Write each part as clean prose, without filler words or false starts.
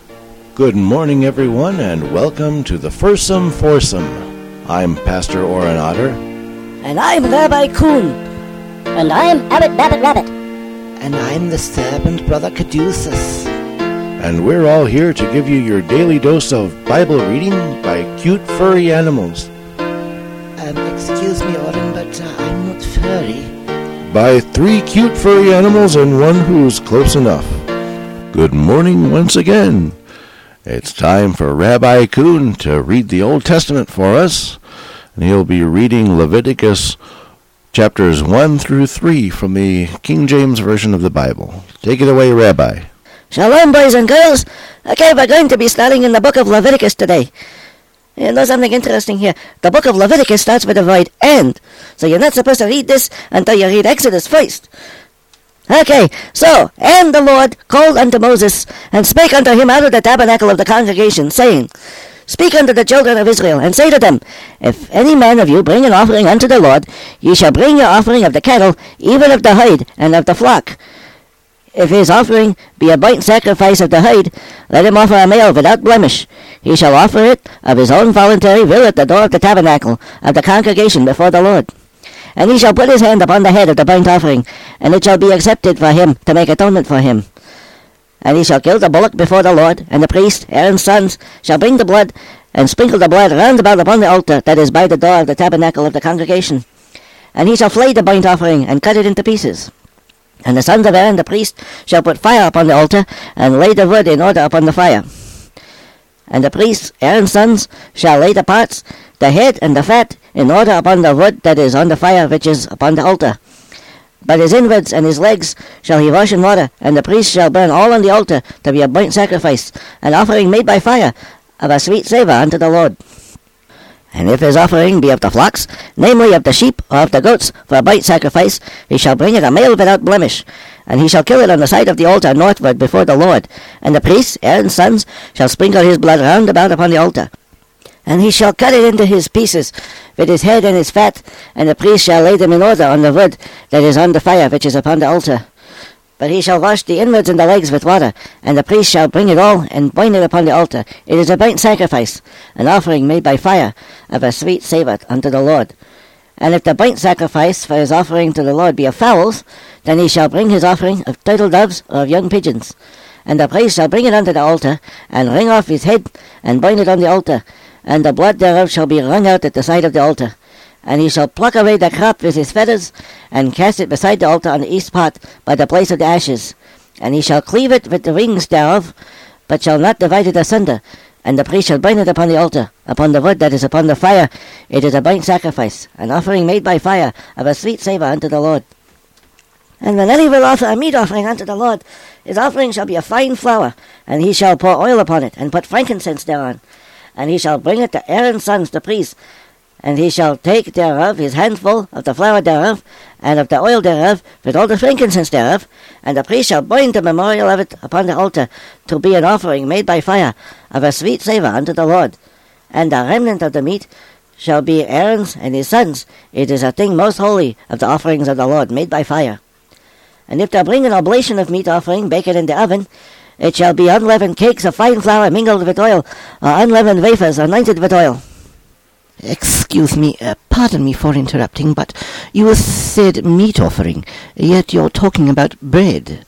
Good morning, everyone, and welcome to the Fursome Foursome. I'm Pastor Oren Otter. And I'm Rabbi Kuhn. And I'm Abbot Babbitt Rabbit. And I'm the Serpent Brother Caduceus. And we're all here to give you your daily dose of Bible reading by cute furry animals. Excuse me, Oren, but I'm not furry. By 3 cute furry animals and one who's close enough. Good morning once again. It's time for Rabbi Kuhn to read the Old Testament for us, and he'll be reading Leviticus chapters 1 through 3 from the King James Version of the Bible. Take it away, Rabbi. Shalom, boys and girls. Okay, we're going to be starting in the book of Leviticus today. You know something interesting here? The book of Leviticus starts with the word "and," so you're not supposed to read this until you read Exodus first. Okay, so, and the Lord called unto Moses, and spake unto him out of the tabernacle of the congregation, saying, Speak unto the children of Israel, and say to them, If any man of you bring an offering unto the Lord, ye shall bring your offering of the cattle, even of the hide, and of the flock. If his offering be a burnt sacrifice of the hide, let him offer a male without blemish. He shall offer it of his own voluntary will at the door of the tabernacle of the congregation before the Lord. And he shall put his hand upon the head of the burnt offering, and it shall be accepted for him to make atonement for him. And he shall kill the bullock before the Lord, and the priest, Aaron's sons, shall bring the blood, and sprinkle the blood round about upon the altar that is by the door of the tabernacle of the congregation. And he shall flay the burnt offering, and cut it into pieces. And the sons of Aaron the priest shall put fire upon the altar, and lay the wood in order upon the fire. And the priests, Aaron's sons, shall lay the parts, the head and the fat, in order upon the wood that is on the fire which is upon the altar. But his inwards and his legs shall he wash in water, and the priest shall burn all on the altar to be a burnt sacrifice, an offering made by fire, of a sweet savour unto the Lord. And if his offering be of the flocks, namely of the sheep or of the goats, for a burnt sacrifice, he shall bring it a male without blemish, and he shall kill it on the side of the altar northward before the Lord. And the priests, Aaron's sons, shall sprinkle his blood round about upon the altar. And he shall cut it into his pieces, with his head and his fat, and the priest shall lay them in order on the wood that is on the fire which is upon the altar. But he shall wash the inwards and the legs with water, and the priest shall bring it all, and burn it upon the altar. It is a burnt sacrifice, an offering made by fire, of a sweet savour unto the Lord. And if the burnt sacrifice for his offering to the Lord be of fowls, then he shall bring his offering of turtle doves or of young pigeons. And the priest shall bring it unto the altar, and wring off his head, and burn it on the altar. And the blood thereof shall be wrung out at the side of the altar. And he shall pluck away the crop with his feathers, and cast it beside the altar on the east part, by the place of the ashes. And he shall cleave it with the wings thereof, but shall not divide it asunder. And the priest shall burn it upon the altar, upon the wood that is upon the fire. It is a burnt sacrifice, an offering made by fire, of a sweet savour unto the Lord. And when any will offer a meat offering unto the Lord, his offering shall be a fine flour, and he shall pour oil upon it, and put frankincense thereon. And he shall bring it to Aaron's sons the priests, and he shall take thereof his handful of the flour thereof, and of the oil thereof, with all the frankincense thereof, and the priest shall burn the memorial of it upon the altar, to be an offering made by fire, of a sweet savour unto the Lord. And the remnant of the meat shall be Aaron's and his sons. It is a thing most holy of the offerings of the Lord, made by fire. And if thou bring an oblation of meat offering, bake it in the oven, it shall be unleavened cakes of fine flour mingled with oil, or unleavened wafers anointed with oil. Excuse me, pardon me for interrupting, but you said meat offering, yet you're talking about bread.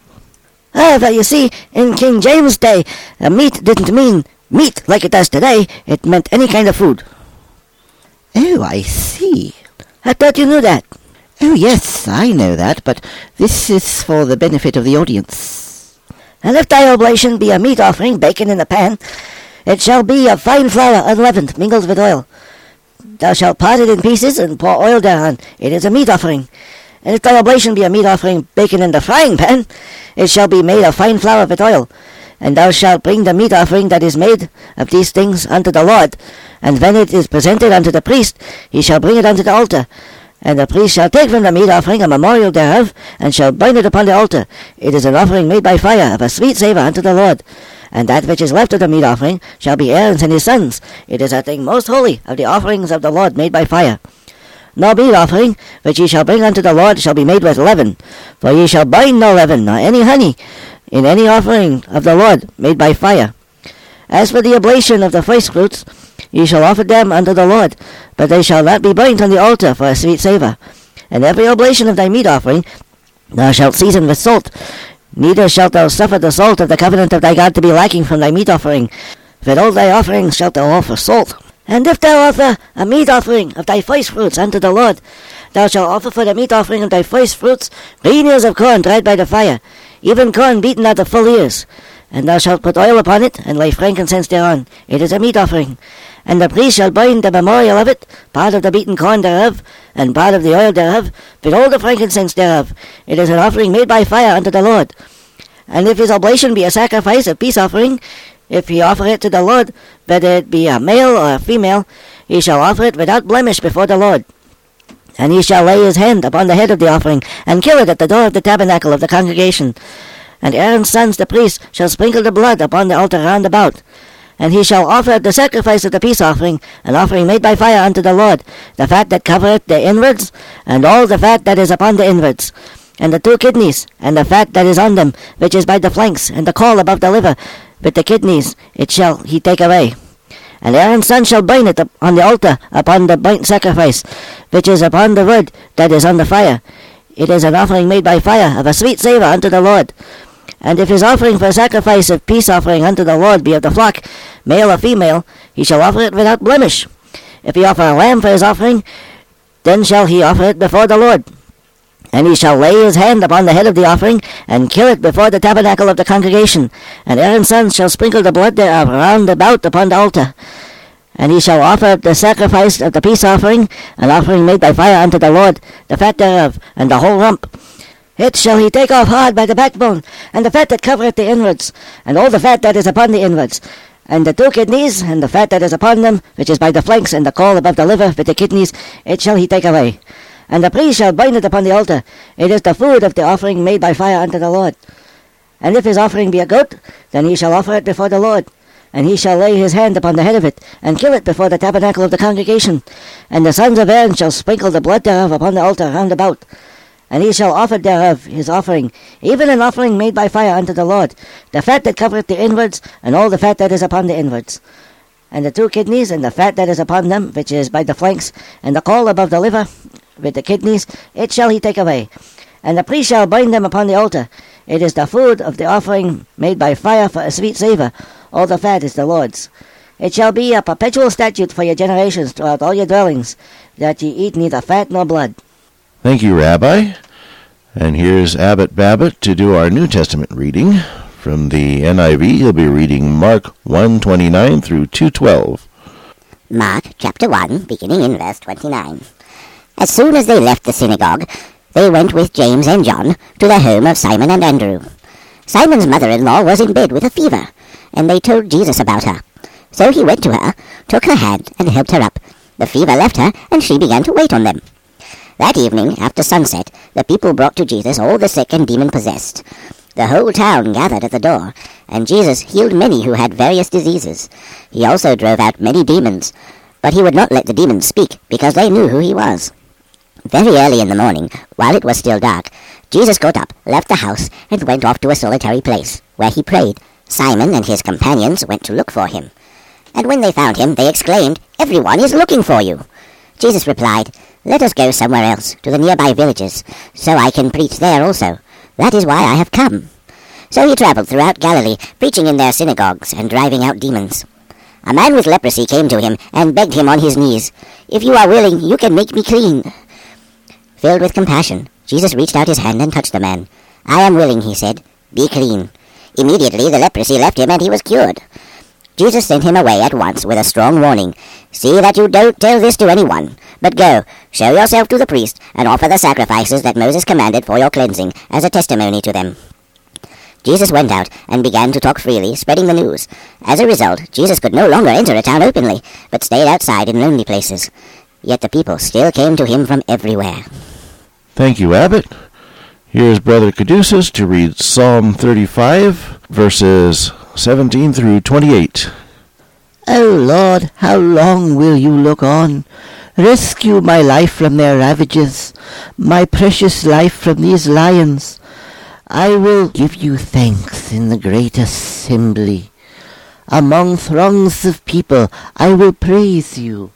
Well, you see, in King James' day, meat didn't mean meat like it does today. It meant any kind of food. Oh, I see. I thought you knew that. Oh, yes, I know that, but this is for the benefit of the audience. And if thy oblation be a meat offering baken in a pan, it shall be of fine flour unleavened, mingled with oil. Thou shalt part it in pieces, and pour oil thereon. It is a meat offering. And if thy oblation be a meat offering baken in the frying pan, it shall be made of fine flour with oil. And thou shalt bring the meat offering that is made of these things unto the Lord. And when it is presented unto the priest, he shall bring it unto the altar. And the priest shall take from the meat offering a memorial thereof, and shall burn it upon the altar. It is an offering made by fire, of a sweet savour unto the Lord. And that which is left of the meat offering shall be Aaron's and his sons. It is a thing most holy of the offerings of the Lord made by fire. No meat offering, which ye shall bring unto the Lord, shall be made with leaven. For ye shall bind no leaven, nor any honey, in any offering of the Lord made by fire. As for the oblation of the first fruits, ye shall offer them unto the Lord, but they shall not be burnt on the altar for a sweet savour. And every oblation of thy meat offering thou shalt season with salt, neither shalt thou suffer the salt of the covenant of thy God to be lacking from thy meat offering. For in all thy offerings shalt thou offer salt. And if thou offer a meat offering of thy first fruits unto the Lord, thou shalt offer for the meat offering of thy first fruits green ears of corn dried by the fire, even corn beaten out of full ears. And thou shalt put oil upon it, and lay frankincense thereon. It is a meat offering. And the priest shall burn the memorial of it, part of the beaten corn thereof, and part of the oil thereof, with all the frankincense thereof. It is an offering made by fire unto the Lord. And if his oblation be a sacrifice of peace offering, if he offer it to the Lord, whether it be a male or a female, he shall offer it without blemish before the Lord. And he shall lay his hand upon the head of the offering, and kill it at the door of the tabernacle of the congregation. And Aaron's sons the priests shall sprinkle the blood upon the altar round about. And he shall offer at the sacrifice of the peace offering, an offering made by fire unto the Lord, the fat that covereth the inwards, and all the fat that is upon the inwards, and the 2 kidneys, and the fat that is on them, which is by the flanks, and the caul above the liver, with the kidneys, it shall he take away. And Aaron's son shall burn it on the altar upon the burnt sacrifice, which is upon the wood that is on the fire. It is an offering made by fire of a sweet savour unto the Lord. And if his offering for a sacrifice of peace offering unto the Lord be of the flock, male or female, he shall offer it without blemish. If he offer a lamb for his offering, then shall he offer it before the Lord. And he shall lay his hand upon the head of the offering, and kill it before the tabernacle of the congregation. And Aaron's sons shall sprinkle the blood thereof round about upon the altar. And he shall offer the sacrifice of the peace offering, an offering made by fire unto the Lord, the fat thereof, and the whole rump. It shall he take off hard by the backbone, and the fat that covereth the inwards, and all the fat that is upon the inwards, and the 2 kidneys, and the fat that is upon them, which is by the flanks, and the caul above the liver, with the kidneys, it shall he take away. And the priest shall burn it upon the altar. It is the food of the offering made by fire unto the Lord. And if his offering be a goat, then he shall offer it before the Lord. And he shall lay his hand upon the head of it, and kill it before the tabernacle of the congregation. And the sons of Aaron shall sprinkle the blood thereof upon the altar round about. And he shall offer thereof his offering, even an offering made by fire unto the Lord, the fat that covereth the inwards, and all the fat that is upon the inwards. And the 2 kidneys, and the fat that is upon them, which is by the flanks, and the caul above the liver, with the kidneys, it shall he take away. And the priest shall burn them upon the altar. It is the food of the offering made by fire for a sweet savour. All the fat is the Lord's. It shall be a perpetual statute for your generations throughout all your dwellings, that ye eat neither fat nor blood. Thank you, Rabbi. And here's Abbot Babbitt to do our New Testament reading. From the NIV, he'll be reading Mark 1:29 through 2:12. Mark chapter 1, beginning in verse 29. As soon as they left the synagogue, they went with James and John to the home of Simon and Andrew. Simon's mother-in-law was in bed with a fever, and they told Jesus about her. So he went to her, took her hand, and helped her up. The fever left her, and she began to wait on them. That evening, after sunset, the people brought to Jesus all the sick and demon-possessed. The whole town gathered at the door, and Jesus healed many who had various diseases. He also drove out many demons, but he would not let the demons speak, because they knew who he was. Very early in the morning, while it was still dark, Jesus got up, left the house, and went off to a solitary place, where he prayed. Simon and his companions went to look for him. And when they found him, they exclaimed, "Everyone is looking for you." Jesus replied, "Let us go somewhere else, to the nearby villages, so I can preach there also. That is why I have come." So he traveled throughout Galilee, preaching in their synagogues and driving out demons. A man with leprosy came to him and begged him on his knees, "If you are willing, you can make me clean." Filled with compassion, Jesus reached out his hand and touched the man. "I am willing," he said. "Be clean." Immediately the leprosy left him and he was cured. Jesus sent him away at once with a strong warning. "See that you don't tell this to anyone, but go, show yourself to the priest, and offer the sacrifices that Moses commanded for your cleansing as a testimony to them." Jesus went out and began to talk freely, spreading the news. As a result, Jesus could no longer enter a town openly, but stayed outside in lonely places. Yet the people still came to him from everywhere. Thank you, Abbot. Here's Brother Caduceus to read Psalm 35, verses 17 through 28. O Lord, how long will you look on? Rescue my life from their ravages, my precious life from these lions. I will give you thanks in the great assembly. Among throngs of people I will praise you.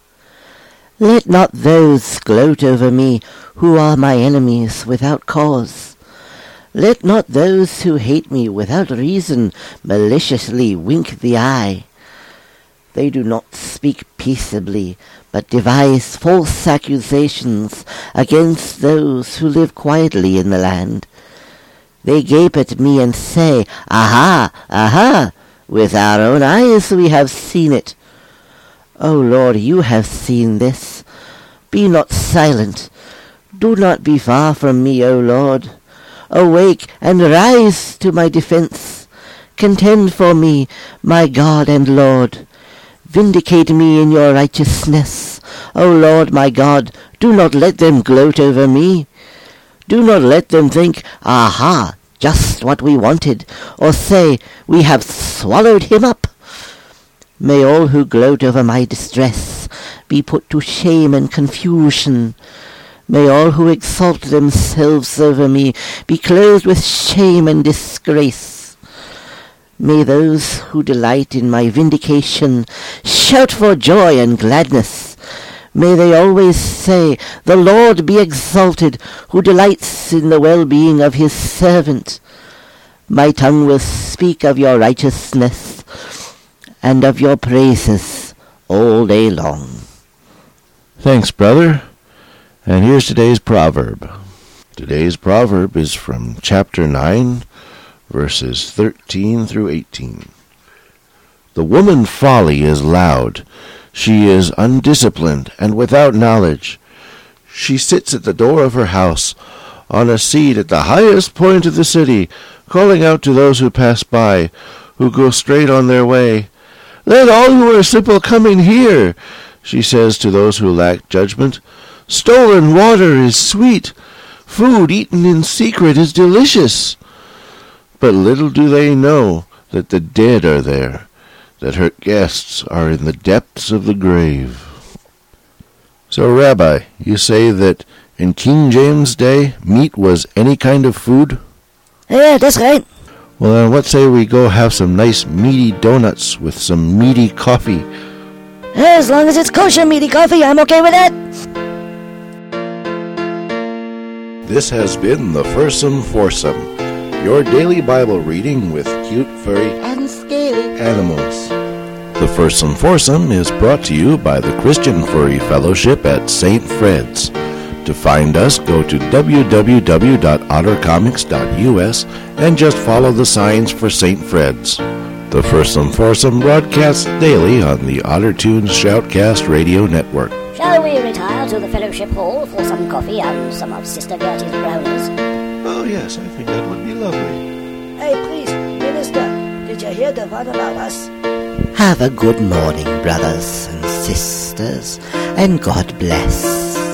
Let not those gloat over me who are my enemies without cause. Let not those who hate me without reason maliciously wink the eye. They do not speak peaceably, but devise false accusations against those who live quietly in the land. They gape at me and say, Aha, aha! With our own eyes we have seen it. O Lord, you have seen this. Be not silent. Do not be far from me, O Lord. Awake and rise to my defense. Contend for me, my God and Lord. Vindicate me in your righteousness. O Lord, my God, do not let them gloat over me. Do not let them think, Aha, just what we wanted, or say, We have swallowed him up. May all who gloat over my distress be put to shame and confusion. May all who exalt themselves over me be clothed with shame and disgrace. May those who delight in my vindication shout for joy and gladness. May they always say, The Lord be exalted, who delights in the well-being of his servant. My tongue will speak of your righteousness and of your praises all day long. Thanks, brother. And here's today's proverb. Today's proverb is from chapter 9, verses 13 through 18. The woman's folly is loud. She is undisciplined and without knowledge. She sits at the door of her house, on a seat at the highest point of the city, calling out to those who pass by, who go straight on their way. Let all who are simple come in here, she says to those who lack judgment. Stolen water is sweet. Food eaten in secret is delicious. But little do they know that the dead are there, that her guests are in the depths of the grave. So, Rabbi, you say that in King James' day, meat was any kind of food? Yeah, that's right. Well, then what say we go have some nice meaty donuts with some meaty coffee? As long as it's kosher meaty coffee, I'm okay with that. This has been the Fursome Foursome, your daily Bible reading with cute, furry, And scaly animals. The Fursome Foursome is brought to you by the Christian Furry Fellowship at St. Fred's. To find us, go to www.ottercomics.us and just follow the signs for St. Fred's. The Fursome Foursome broadcasts daily on the OtterTunes Shoutcast Radio Network. Shall we retire to the fellowship hall for some coffee and some of Sister Gertie's brownies? Oh, yes, I think that would be lovely. Hey, please, Minister, did you hear the one about us? Have a good morning, brothers and sisters, and God bless.